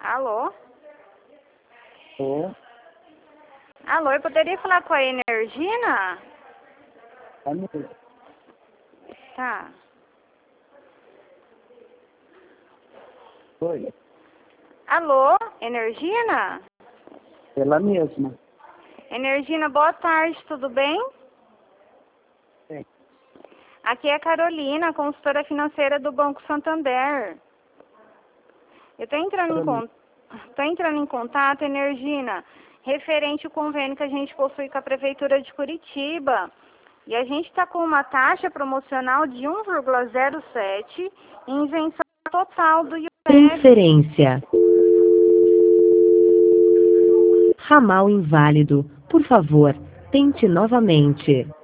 Alô? Tô. Alô, eu poderia falar com a Energina? Tá mesmo. Tá. Oi. Alô, Energina? Ela mesma. Energina, boa tarde, tudo bem? Sim. Aqui é a Carolina, consultora financeira do Banco Santander. Eu tô entrando em contato, Energina, referente ao convênio que a gente possui com a Prefeitura de Curitiba. E a gente está com uma taxa promocional de 1,07 em isenção total do IOF. Transferência. Ramal inválido. Por favor, tente novamente.